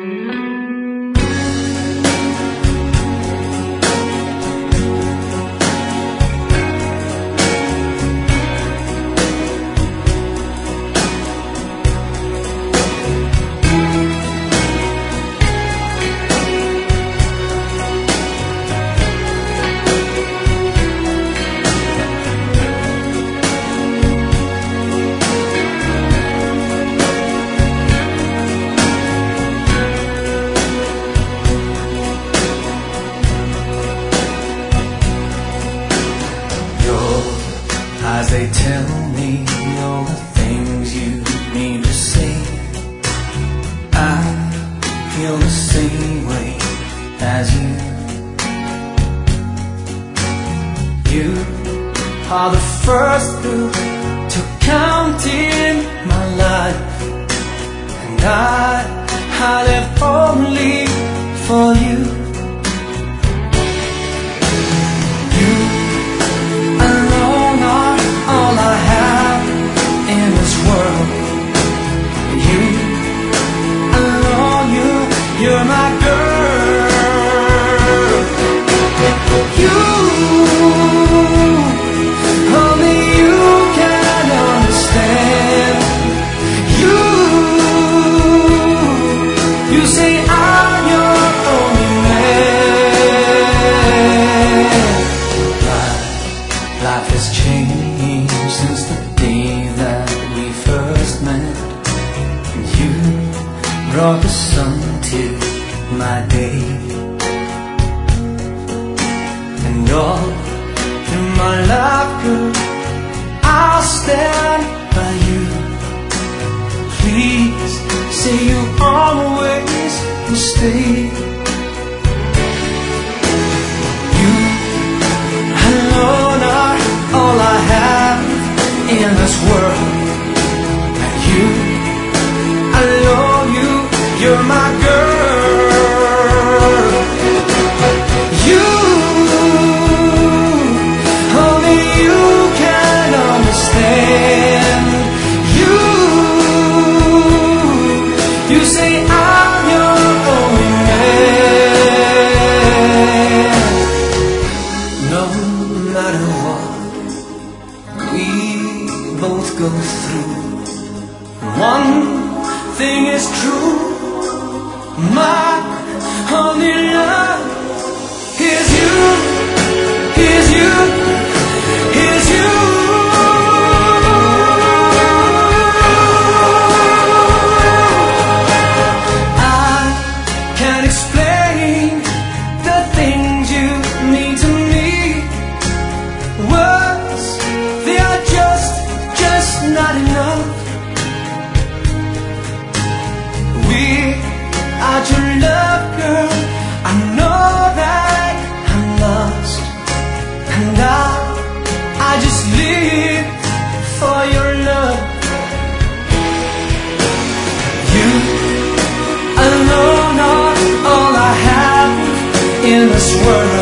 As they tell me all the things you need to say, I feel the same way as you. You are the first girl to count in my life, and I live only for you. You're my girl. You, only you can understand. You say I'm your only man. Life has changed since the day that we first met. You brought the sun to my day, and all through my life, girl, I'll stand by you. Please say you always will stay. You alone are all I have in this world, and you alone, you're my girl. You, only you can understand. You say I'm your only man. No matter what we both go through, one thing is true. My only love is you, is you, is you. I can't explain the things you mean to me. Words, they are just not enough. Without your love, girl, I know that I'm lost, and I just live for your love. You alone are all I have in this world.